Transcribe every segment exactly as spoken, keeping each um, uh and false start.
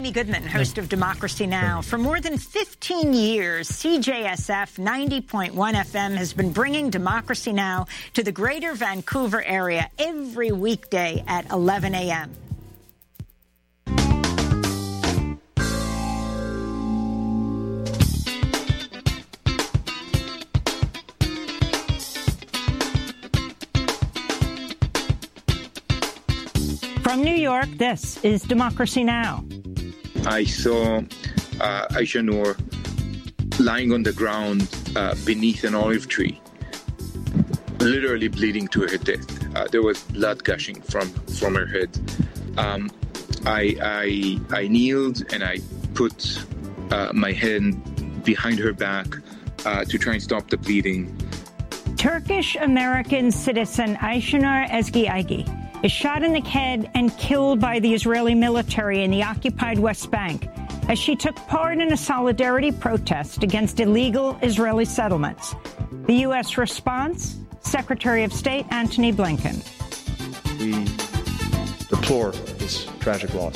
Amy Goodman, host of Democracy Now! For more than fifteen years, C J S F ninety point one F M has been bringing Democracy Now! To the greater Vancouver area every weekday at eleven a m From New York, this is Democracy Now! I saw uh, Aisha Noor lying on the ground uh, beneath an olive tree, literally bleeding to her death. Uh, there was blood gushing from, from her head. Um, I, I, I kneeled and I put uh, my hand behind her back uh, to try and stop the bleeding. Turkish-American citizen Ayşenur Ezgi Aygi is shot in the head and killed by the Israeli military in the occupied West Bank as she took part in a solidarity protest against illegal Israeli settlements. The U S response? Secretary of State Antony Blinken. We deplore this tragic loss.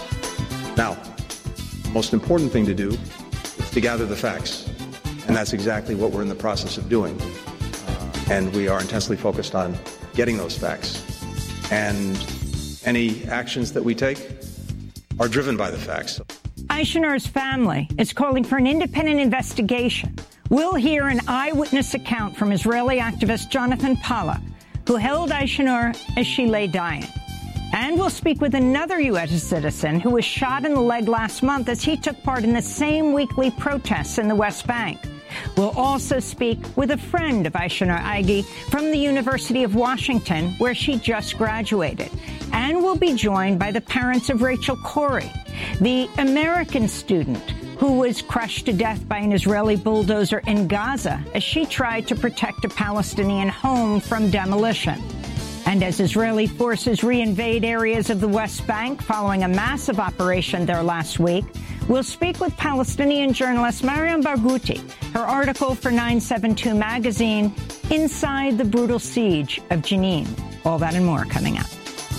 Now, the most important thing to do is to gather the facts, and that's exactly what we're in the process of doing. Uh, and we are intensely focused on getting those facts. And any actions that we take are driven by the facts. Ayşenur's family is calling for an independent investigation. We'll hear an eyewitness account from Israeli activist Jonathan Pollock, who held Ayşenur as she lay dying. And we'll speak with another U S citizen who was shot in the leg last month as he took part in the same weekly protests in the West Bank. We'll also speak with a friend of Ayşenur Aygi from the University of Washington, where she just graduated. And we'll be joined by the parents of Rachel Corrie, the American student who was crushed to death by an Israeli bulldozer in Gaza as she tried to protect a Palestinian home from demolition. And as Israeli forces reinvade areas of the West Bank following a massive operation there last week, we'll speak with Palestinian journalist Mariam Barghouti. Her article for nine seventy-two magazine, Inside the Brutal Siege of Jenin. All that and more coming up.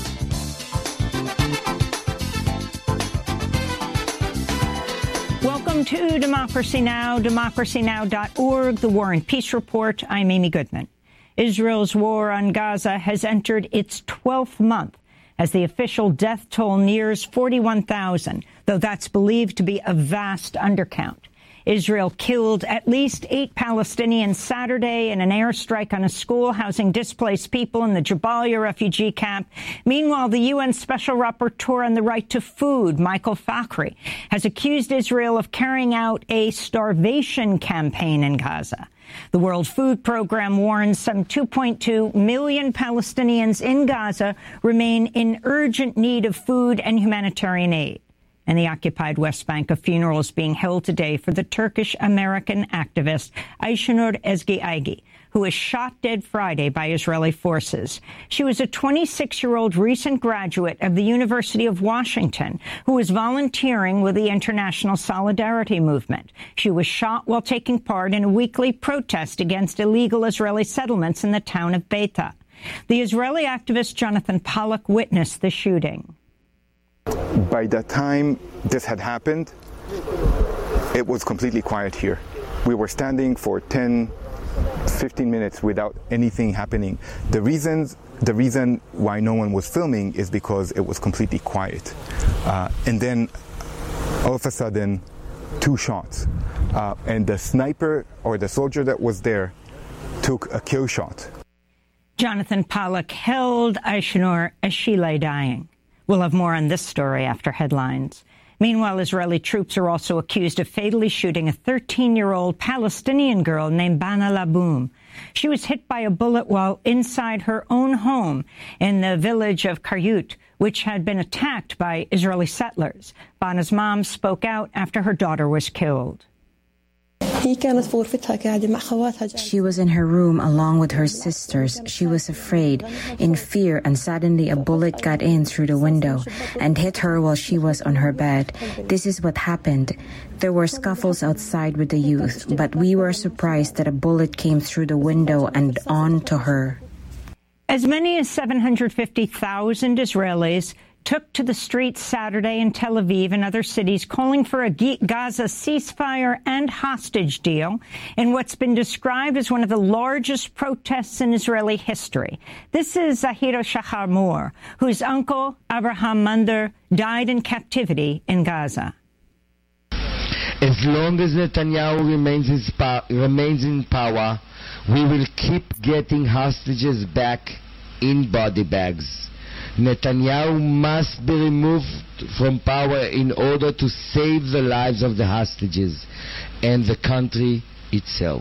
Welcome to Democracy Now!, democracy now dot org, the War and Peace Report. I'm Amy Goodman. Israel's war on Gaza has entered its twelfth month as the official death toll nears forty-one thousand, though that's believed to be a vast undercount. Israel killed at least eight Palestinians Saturday in an airstrike on a school housing displaced people in the Jabalia refugee camp. Meanwhile, the U N Special Rapporteur on the Right to Food, Michael Fakhri, has accused Israel of carrying out a starvation campaign in Gaza. The World Food Programme warns some two point two million Palestinians in Gaza remain in urgent need of food and humanitarian aid. In the occupied West Bank, a funeral is being held today for the Turkish-American activist Ayşenur Ezgi Aygi, who was shot dead Friday by Israeli forces. She was a twenty-six-year-old recent graduate of the University of Washington who was volunteering with the International Solidarity Movement. She was shot while taking part in a weekly protest against illegal Israeli settlements in the town of Beita. The Israeli activist Jonathan Pollock witnessed the shooting. By the time this had happened, it was completely quiet here. We were standing for ten, fifteen minutes without anything happening. The reasons, the reason why no one was filming is because it was completely quiet. Uh, and then, all of a sudden, two shots. Uh, and the sniper or the soldier that was there took a kill shot. Jonathan Pollock held Ayşenur as she lay dying. We'll have more on this story after headlines. Meanwhile, Israeli troops are also accused of fatally shooting a thirteen-year-old Palestinian girl named Bana Laboum. She was hit by a bullet while inside her own home in the village of Karyut, which had been attacked by Israeli settlers. Bana's mom spoke out after her daughter was killed. She was in her room along with her sisters. She was afraid, in fear, and suddenly a bullet got in through the window and hit her while she was on her bed. This is what happened. There were scuffles outside with the youth, but we were surprised that a bullet came through the window and onto her. As many as seven hundred fifty thousand Israelis took to the streets Saturday in Tel Aviv and other cities, calling for a Gaza ceasefire and hostage deal in what's been described as one of the largest protests in Israeli history. This is Zahira Shachar Moore, whose uncle, Abraham Munder, died in captivity in Gaza. As long as Netanyahu remains, his remains in power, we will keep getting hostages back in body bags. Netanyahu must be removed from power in order to save the lives of the hostages and the country itself.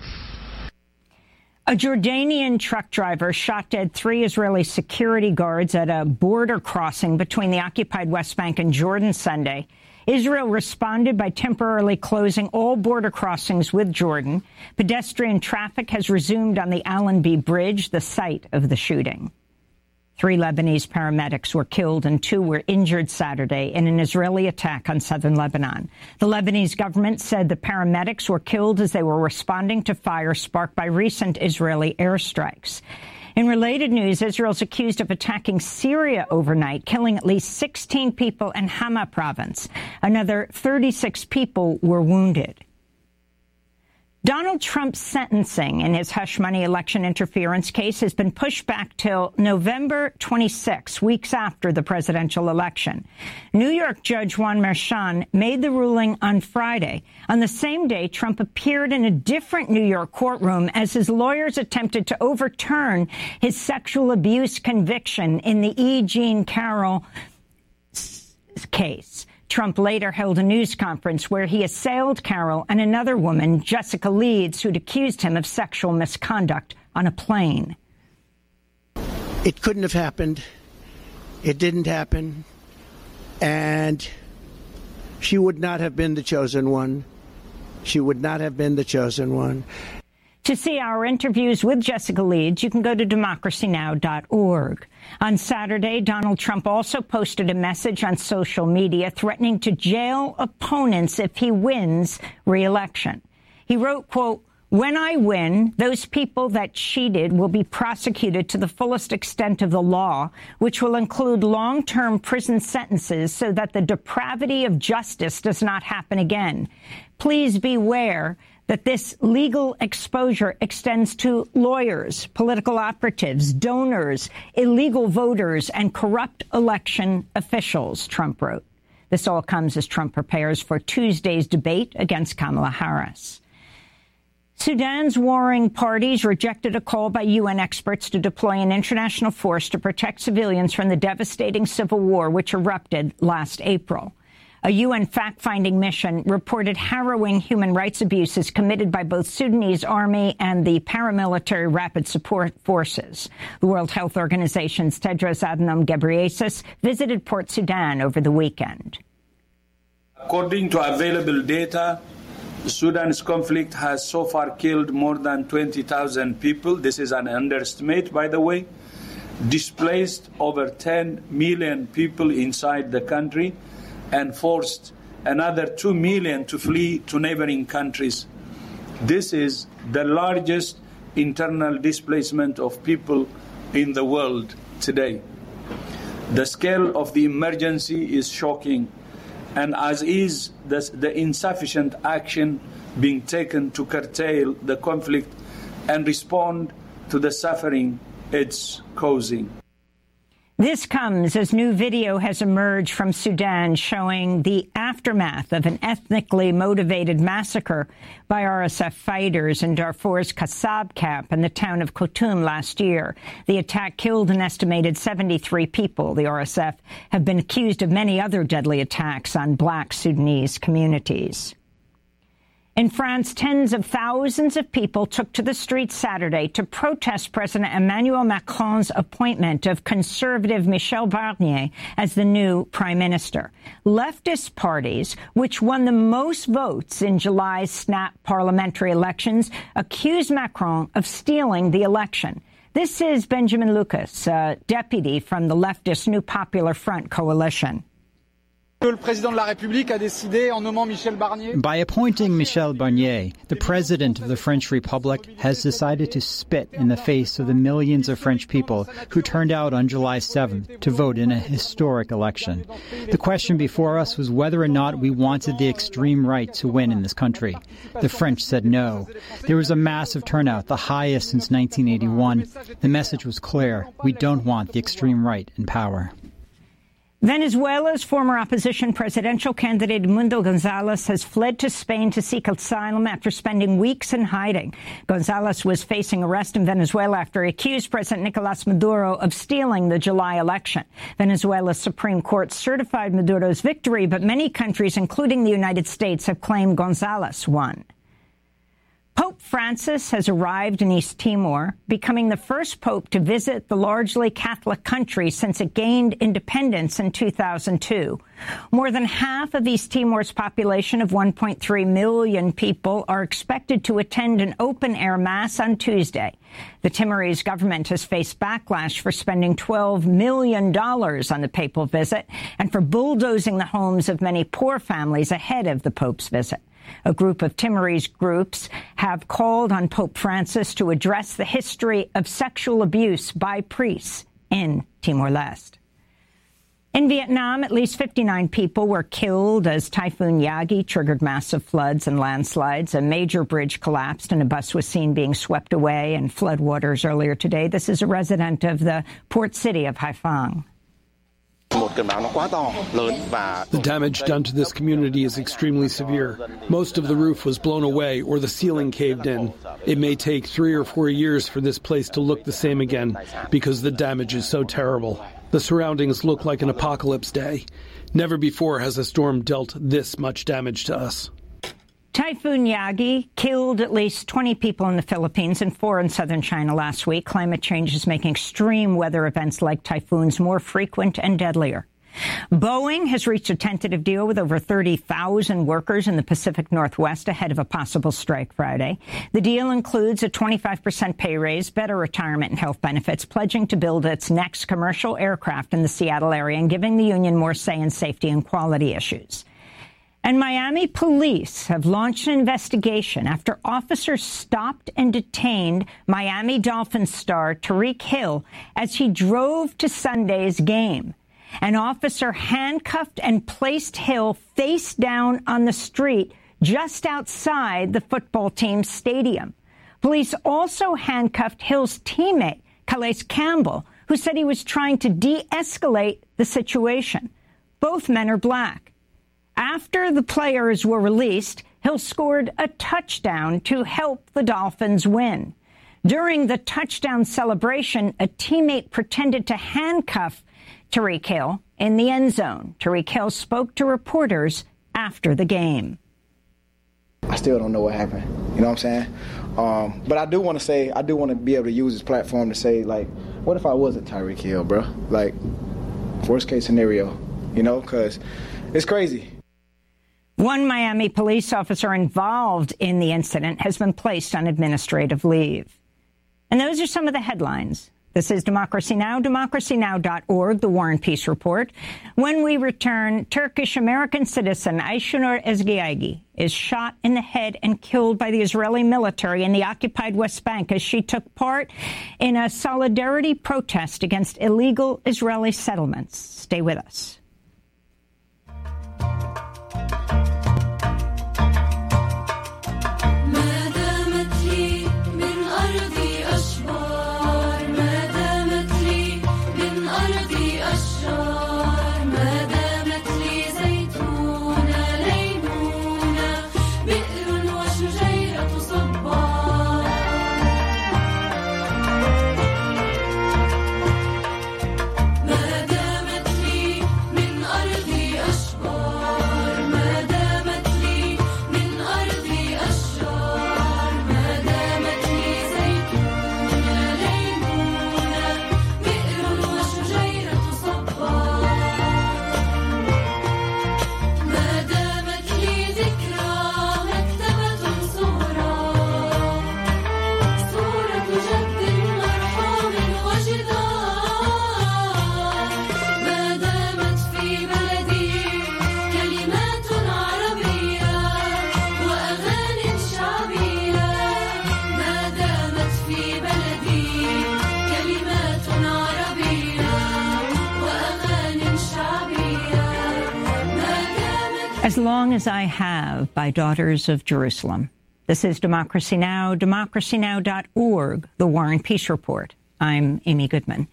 A Jordanian truck driver shot dead three Israeli security guards at a border crossing between the occupied West Bank and Jordan Sunday. Israel responded by temporarily closing all border crossings with Jordan. Pedestrian traffic has resumed on the Allenby Bridge, the site of the shooting. Three Lebanese paramedics were killed and two were injured Saturday in an Israeli attack on southern Lebanon. The Lebanese government said the paramedics were killed as they were responding to fire sparked by recent Israeli airstrikes. In related news, Israel's accused of attacking Syria overnight, killing at least sixteen people in Hama province. Another thirty-six people were wounded. Donald Trump's sentencing in his hush money election interference case has been pushed back till November twenty-sixth, weeks after the presidential election. New York Judge Juan Merchan made the ruling on Friday. On the same day, Trump appeared in a different New York courtroom as his lawyers attempted to overturn his sexual abuse conviction in the E. Jean Carroll case. Trump later held a news conference where he assailed Carroll and another woman, Jessica Leeds, who'd accused him of sexual misconduct on a plane. It couldn't have happened. It didn't happen. And she would not have been the chosen one. She would not have been the chosen one. To see our interviews with Jessica Leeds, you can go to democracy now dot org. On Saturday, Donald Trump also posted a message on social media threatening to jail opponents if he wins re-election. He wrote, quote, "When I win, those people that cheated will be prosecuted to the fullest extent of the law, which will include long-term prison sentences so that the depravity of justice does not happen again. Please beware that this legal exposure extends to lawyers, political operatives, donors, illegal voters, and corrupt election officials," Trump wrote. This all comes as Trump prepares for Tuesday's debate against Kamala Harris. Sudan's warring parties rejected a call by U N experts to deploy an international force to protect civilians from the devastating civil war which erupted last April. A U N fact-finding mission reported harrowing human rights abuses committed by both Sudanese army and the paramilitary rapid support forces. The World Health Organization's Tedros Adhanom Ghebreyesus visited Port Sudan over the weekend. According to available data, Sudan's conflict has so far killed more than twenty thousand people. This is an underestimate, by the way. Displaced over ten million people inside the country, and forced another two million to flee to neighboring countries. This is the largest internal displacement of people in the world today. The scale of the emergency is shocking, and as is the, the insufficient action being taken to curtail the conflict and respond to the suffering it's causing. This comes as new video has emerged from Sudan showing the aftermath of an ethnically motivated massacre by R S F fighters in Darfur's Kasab camp in the town of Khartoum last year. The attack killed an estimated seventy-three people. The R S F have been accused of many other deadly attacks on black Sudanese communities. In France, tens of thousands of people took to the streets Saturday to protest President Emmanuel Macron's appointment of conservative Michel Barnier as the new prime minister. Leftist parties, which won the most votes in July's snap parliamentary elections, accused Macron of stealing the election. This is Benjamin Lucas, a deputy from the leftist New Popular Front coalition. By appointing Michel Barnier, the President of the French Republic has decided to spit in the face of the millions of French people who turned out on July seventh to vote in a historic election. The question before us was whether or not we wanted the extreme right to win in this country. The French said no. There was a massive turnout, the highest since nineteen eighty-one. The message was clear. We don't want the extreme right in power. Venezuela's former opposition presidential candidate Edmundo Gonzalez has fled to Spain to seek asylum after spending weeks in hiding. Gonzalez was facing arrest in Venezuela after he accused President Nicolas Maduro of stealing the July election. Venezuela's Supreme Court certified Maduro's victory, but many countries, including the United States, have claimed Gonzalez won. Pope Francis has arrived in East Timor, becoming the first pope to visit the largely Catholic country since it gained independence in two thousand two. More than half of East Timor's population of one point three million people are expected to attend an open-air mass on Tuesday. The Timorese government has faced backlash for spending twelve million dollars on the papal visit and for bulldozing the homes of many poor families ahead of the Pope's visit. A group of Timorese groups have called on Pope Francis to address the history of sexual abuse by priests in Timor-Leste. In Vietnam, at least fifty-nine people were killed as Typhoon Yagi triggered massive floods and landslides. A major bridge collapsed and a bus was seen being swept away in floodwaters earlier today. This is a resident of the port city of Haiphong. The damage done to this community is extremely severe. Most of the roof was blown away or the ceiling caved in. It may take three or four years for this place to look the same again because the damage is so terrible. The surroundings look like an apocalypse day. Never before has a storm dealt this much damage to us. Typhoon Yagi killed at least twenty people in the Philippines and four in southern China last week. Climate change is making extreme weather events like typhoons more frequent and deadlier. Boeing has reached a tentative deal with over thirty thousand workers in the Pacific Northwest ahead of a possible strike Friday. The deal includes a twenty-five percent pay raise, better retirement and health benefits, pledging to build its next commercial aircraft in the Seattle area and giving the union more say in safety and quality issues. And Miami police have launched an investigation after officers stopped and detained Miami Dolphins star Tyreek Hill as he drove to Sunday's game. An officer handcuffed and placed Hill face down on the street just outside the football team's stadium. Police also handcuffed Hill's teammate, Calais Campbell, who said he was trying to de-escalate the situation. Both men are black. After the players were released, Hill scored a touchdown to help the Dolphins win. During the touchdown celebration, a teammate pretended to handcuff Tyreek Hill in the end zone. Tyreek Hill spoke to reporters after the game. I still don't know what happened. You know what I'm saying? Um, but I do want to say, I do want to be able to use this platform to say, like, what if I wasn't Tyreek Hill, bro? Like, worst case scenario, you know, because it's crazy. One Miami police officer involved in the incident has been placed on administrative leave. And those are some of the headlines. This is Democracy Now!, democracy now dot org, the War and Peace Report. When we return, Turkish-American citizen Ayşenur Ezgiagi is shot in the head and killed by the Israeli military in the occupied West Bank as she took part in a solidarity protest against illegal Israeli settlements. Stay with us. من As Long as I Have by Daughters of Jerusalem. This is Democracy Now!, democracy now dot org, The War and Peace Report. I'm Amy Goodman.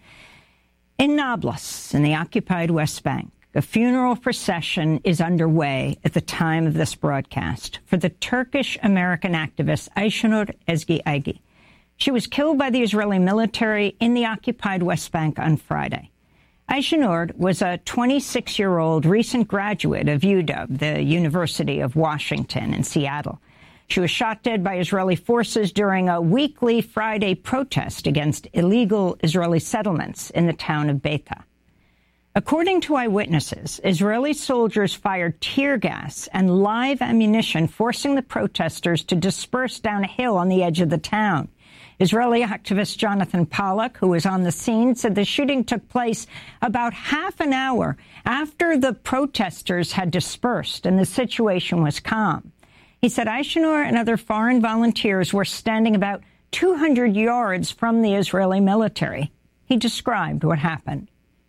In Nablus, in the occupied West Bank, a funeral procession is underway at the time of this broadcast for the Turkish-American activist Ayşenur Ezgi Aygi. She was killed by the Israeli military in the occupied West Bank on Friday. Ayşenur was a twenty-six-year-old recent graduate of U W, the University of Washington in Seattle. She was shot dead by Israeli forces during a weekly Friday protest against illegal Israeli settlements in the town of Beta. According to eyewitnesses, Israeli soldiers fired tear gas and live ammunition, forcing the protesters to disperse down a hill on the edge of the town. Israeli activist Jonathan Pollack, who was on the scene, said the shooting took place about half an hour after the protesters had dispersed and the situation was calm. He said Ayşenur and other foreign volunteers were standing about two hundred yards from the Israeli military. He described what happened.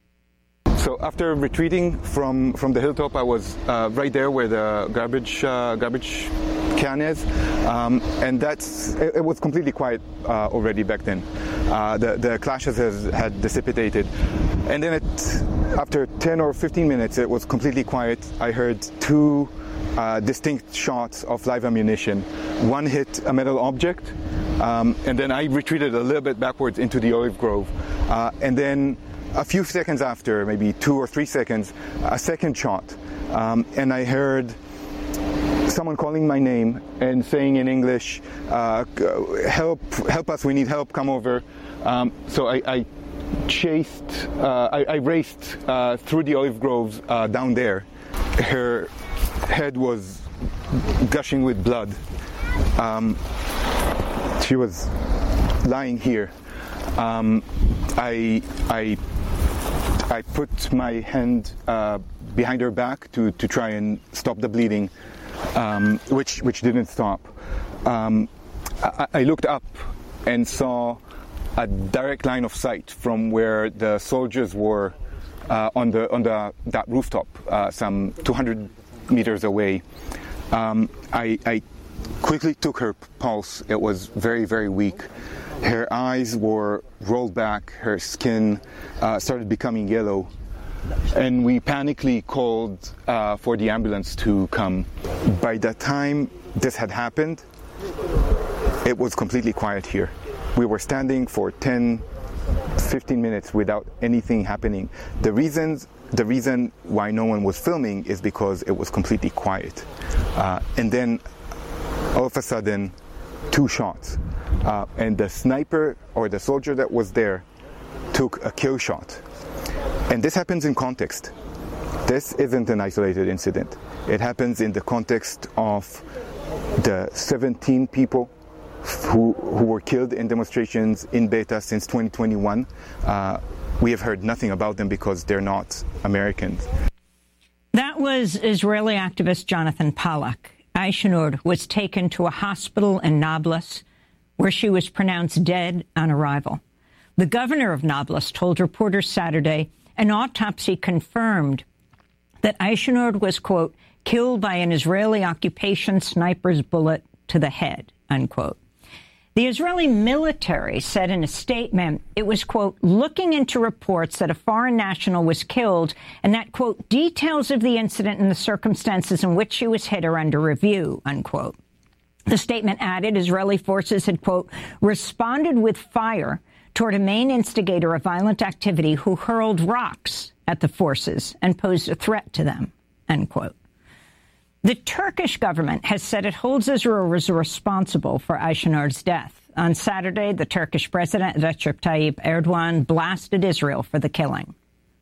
So after retreating from, from the hilltop, I was uh, right there where the garbage uh, garbage can is, um, and that's it, it was completely quiet uh, already back then. Uh, the the clashes has, had dissipated, and then it, after ten or fifteen minutes, it was completely quiet. I heard two uh, distinct shots of live ammunition. One hit a metal object, um, and then I retreated a little bit backwards into the olive grove, uh, and then a few seconds after, maybe two or three seconds, a second shot, um, and I heard someone calling my name and saying in English, uh, help, help us, we need help, come over. Um, so I, I chased, uh, I, I raced uh, through the olive groves uh, down there. Her head was gushing with blood. Um, she was lying here. Um, I, I, I put my hand uh, behind her back to, to try and stop the bleeding. Um, which which didn't stop. Um, I, I looked up and saw a direct line of sight from where the soldiers were uh, on the on the that rooftop, uh, some two hundred meters away. Um, I, I quickly took her pulse. It was very very weak. Her eyes were rolled back. Her skin uh, started becoming yellow. And we panically called uh, for the ambulance to come. By the time this had happened, it was completely quiet here. We were standing for ten, fifteen minutes without anything happening. The reasons, the reason why no one was filming is because it was completely quiet. Uh, and then, all of a sudden, two shots. Uh, and the sniper or the soldier that was there took a kill shot. And this happens in context. This isn't an isolated incident. It happens in the context of the seventeen people who, who were killed in demonstrations in Beta since twenty twenty-one. Uh, we have heard nothing about them because they're not Americans. That was Israeli activist Jonathan Pollack. Ayşenur was taken to a hospital in Nablus, where she was pronounced dead on arrival. The governor of Nablus told reporters Saturday an autopsy confirmed that Ayşenur was, quote, killed by an Israeli occupation sniper's bullet to the head, unquote. The Israeli military said in a statement it was, quote, looking into reports that a foreign national was killed and that, quote, details of the incident and the circumstances in which she was hit are under review, unquote. The statement added Israeli forces had, quote, responded with fire toward a main instigator of violent activity who hurled rocks at the forces and posed a threat to them, end quote. The Turkish government has said it holds Israel as responsible for Ayşenur's death. On Saturday, the Turkish president, Recep Tayyip Erdogan, blasted Israel for the killing.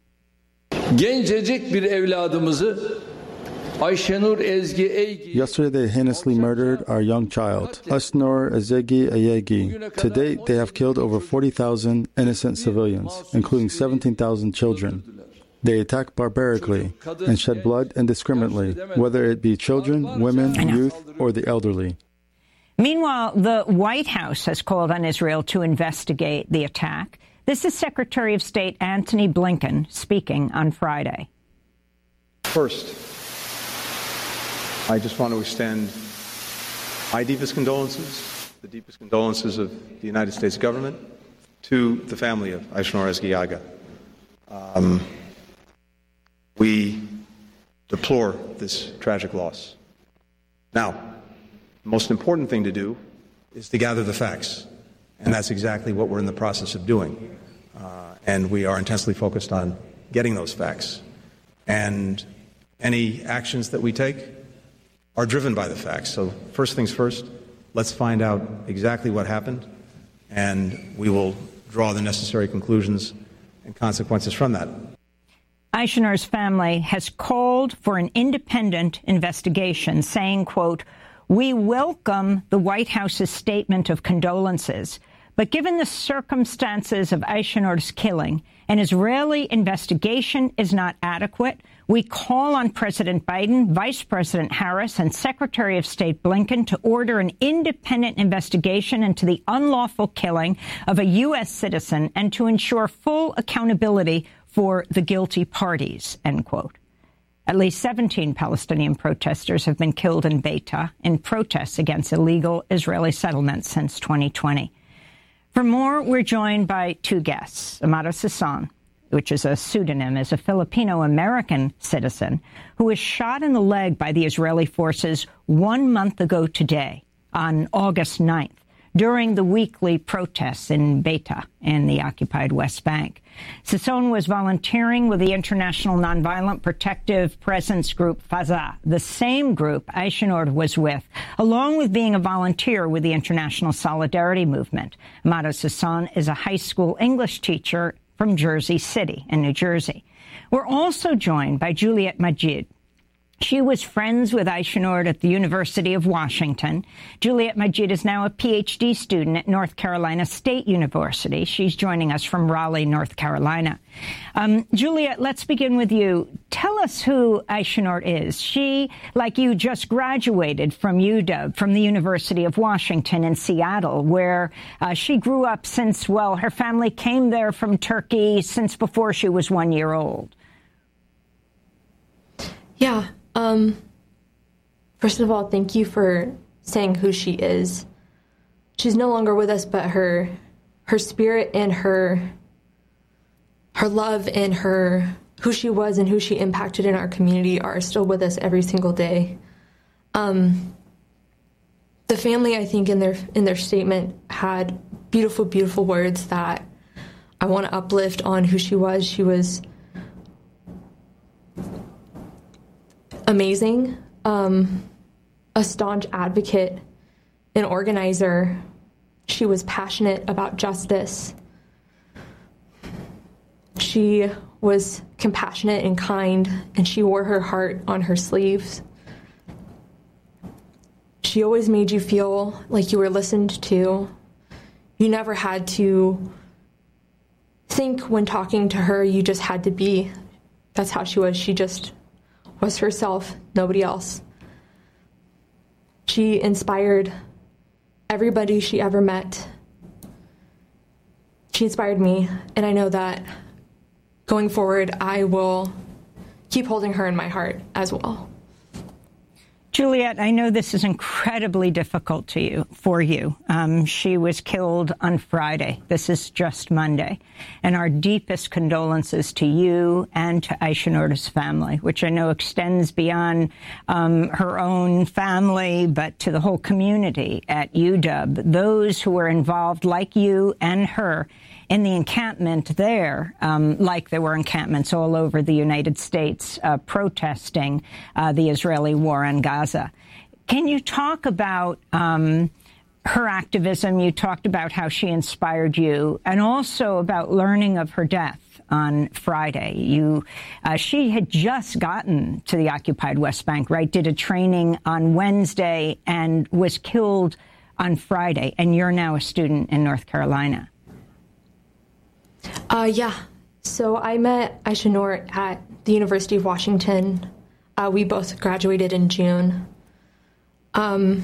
Gencecik bir evladımızı Yesterday, they heinously murdered our young child, Ayşenur Ezgi Aygi. To date, they have killed over forty thousand innocent civilians, including seventeen thousand children. They attack barbarically and shed blood indiscriminately, whether it be children, women, youth, or the elderly. Meanwhile, the White House has called on Israel to investigate the attack. This is Secretary of State Antony Blinken speaking on Friday. First, I just want to extend my deepest condolences, the deepest condolences of the United States government, to the family of Aysenur Ezgi Aga. Um, we deplore this tragic loss. Now, the most important thing to do is to gather the facts, and that's exactly what we're in the process of doing. Uh, and we are intensely focused on getting those facts. And any actions that we take are driven by the facts. So first things first, let's find out exactly what happened, and we will draw the necessary conclusions and consequences from that. Aysenur's family has called for an independent investigation, saying, quote, "We welcome the White House's statement of condolences, but given the circumstances of Aysenur's killing, an Israeli investigation is not adequate. We call on President Biden, Vice President Harris, and Secretary of State Blinken to order an independent investigation into the unlawful killing of a U S citizen and to ensure full accountability for the guilty parties," end quote. At least seventeen Palestinian protesters have been killed in Beita in protests against illegal Israeli settlements since twenty twenty. For more, we're joined by two guests. Amado Sisson, which is a pseudonym, is a Filipino-American citizen who was shot in the leg by the Israeli forces one month ago today, on August ninth, during the weekly protests in Beita in the occupied West Bank. Sisson was volunteering with the International Nonviolent Protective Presence Group, FAZA, the same group Aysenur was with, along with being a volunteer with the International Solidarity Movement. Amado Sisson is a high school English teacher from Jersey City in New Jersey. We're also joined by Juliet Majid. She was friends with Aysenur at the University of Washington. Juliet Majid is now a P H D student at North Carolina State University. She's joining us from Raleigh, North Carolina. Um, Juliet, let's begin with you. Tell us who Aysenur is. She, like you, just graduated from U W, from the University of Washington in Seattle, where uh, she grew up since, well, her family came there from Turkey since before she was one year old. Yeah. Um, first of all, thank you for saying who she is. She's no longer with us, but her her spirit and her her love and her who she was and who she impacted in our community are still with us every single day. Um, the family, I think, in their in their statement had beautiful, beautiful words that I want to uplift on who she was. She was amazing, um, a staunch advocate, an organizer. She was passionate about justice. She was compassionate and kind, and she wore her heart on her sleeves. She always made you feel like you were listened to. You never had to think when talking to her, you just had to be. That's how she was. She just was herself, nobody else. She inspired everybody she ever met. She inspired me, and I know that going forward, I will keep holding her in my heart as well. Juliet, I know this is incredibly difficult to you, for you. Um, she was killed on Friday. This is just Monday. And our deepest condolences to you and to Aysenur's family, which I know extends beyond um, her own family, but to the whole community at U W. Those who were involved, like you and her, in the encampment there, um, like there were encampments all over the United States uh, protesting uh, the Israeli war on Gaza. Can you talk about um, her activism? You talked about how she inspired you, and also about learning of her death on Friday. You, uh, she had just gotten to the occupied West Bank, right? Did a training on Wednesday and was killed on Friday, and you're now a student in North Carolina. Uh, yeah. So I met Aysenur at the University of Washington. Uh, we both graduated in June. Um,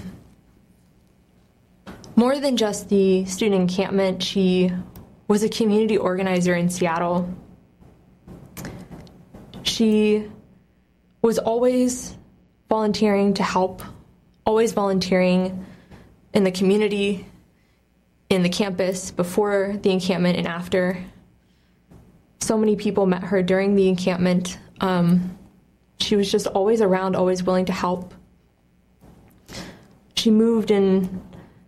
more than just the student encampment, she was a community organizer in Seattle. She was always volunteering to help, always volunteering in the community, in the campus, before the encampment and after. So many people met her during the encampment. Um, she was just always around, always willing to help. She moved in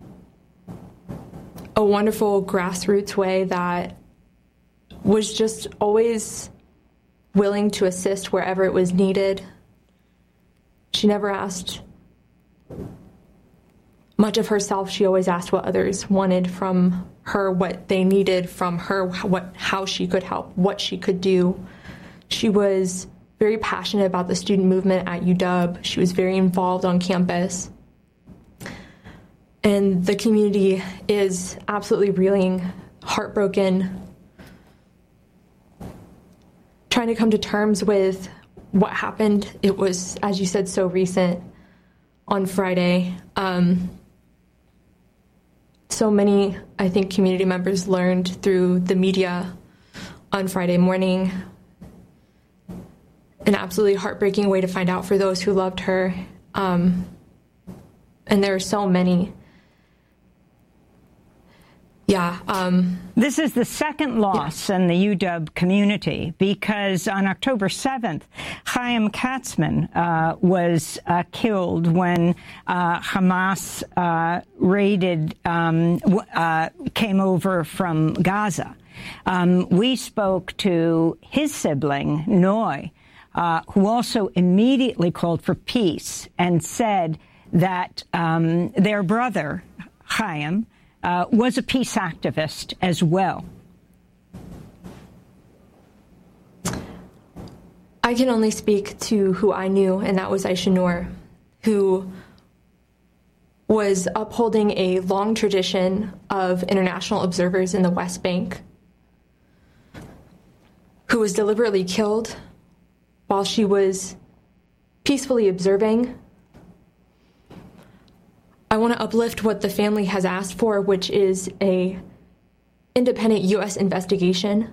a wonderful grassroots way that was just always willing to assist wherever it was needed. She never asked much of herself. She always asked what others wanted from her, what they needed from her, what, how she could help, what she could do. She was very passionate about the student movement at U W. She was very involved on campus. And the community is absolutely reeling, heartbroken, trying to come to terms with what happened. It was, as you said, so recent on Friday. Um, so many, I think, community members learned through the media on Friday morning. An absolutely heartbreaking way to find out for those who loved her. Um, and there are so many. Yeah. Um, this is the second loss yeah. in the U W community, because on October seventh, Chaim Katzman uh, was uh, killed when uh, Hamas uh, raided, um, uh, came over from Gaza. Um, we spoke to his sibling, Noy, uh, who also immediately called for peace and said that um, their brother, Chaim, Uh, was a peace activist as well. I can only speak to who I knew, and that was Aisha Noor, who was upholding a long tradition of international observers in the West Bank, who was deliberately killed while she was peacefully observing. I want to uplift what the family has asked for, which is a independent U S investigation.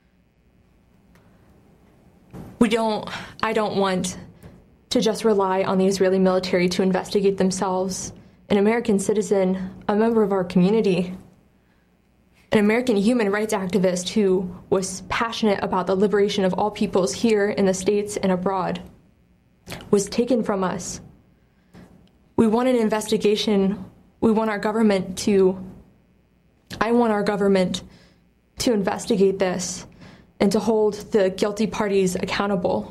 We don't, I don't want to just rely on the Israeli military to investigate themselves. An American citizen, a member of our community, an American human rights activist who was passionate about the liberation of all peoples here in the States and abroad, was taken from us. We want an investigation. We want our government to, I want our government to investigate this and to hold the guilty parties accountable.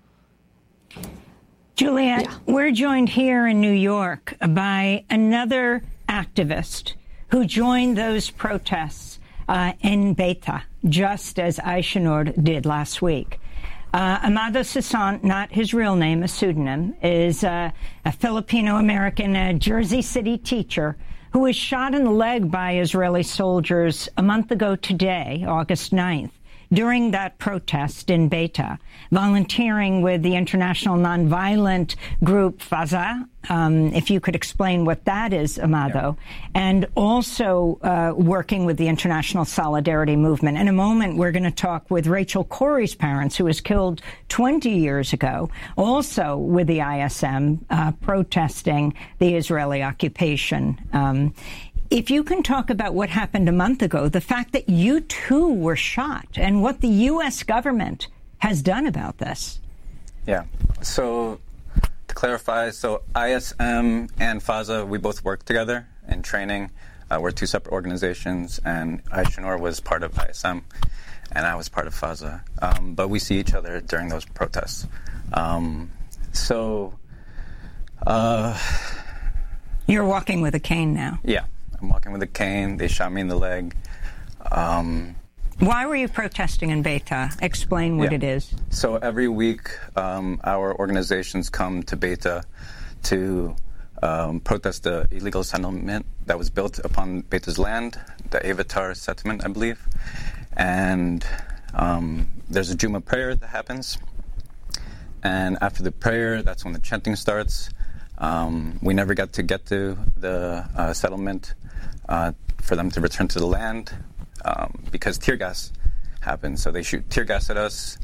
Juliet, yeah. We're joined here in New York by another activist who joined those protests uh, in Beta, just as Aisha Noor did last week. Uh, Amado Sisson, not his real name, a pseudonym, is uh, a Filipino-American uh, Jersey City teacher who was shot in the leg by Israeli soldiers a month ago today, August ninth, during that protest in Beta, volunteering with the international nonviolent group Faza, um, if you could explain what that is, Amado, yeah. and also uh, working with the International Solidarity Movement. In a moment, we're going to talk with Rachel Corrie's parents, who was killed twenty years ago, also with the I S M, uh, protesting the Israeli occupation. Um, If you can talk about what happened a month ago, the fact that you too were shot, and what the U S government has done about this. Yeah. So to clarify, so I S M and Faza, we both work together in training. Uh, we're two separate organizations, and Aisha Noor was part of I S M, and I was part of Faza. Um, but we see each other during those protests. Um, so... Uh, You're walking with a cane now. Yeah. I'm walking with a cane. They shot me in the leg. Um, Why were you protesting in Beta? Explain what yeah. it is. So every week, um, our organizations come to Beta to um, protest the illegal settlement that was built upon Beta's land, the Avatar settlement, I believe. And um, there's a Juma prayer that happens. And after the prayer, that's when the chanting starts. Um, we never got to get to the uh, settlement uh, for them to return to the land um, because tear gas happened. So they shoot tear gas at us.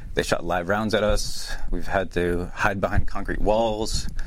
They shot live rounds at us. We've had to hide behind concrete walls.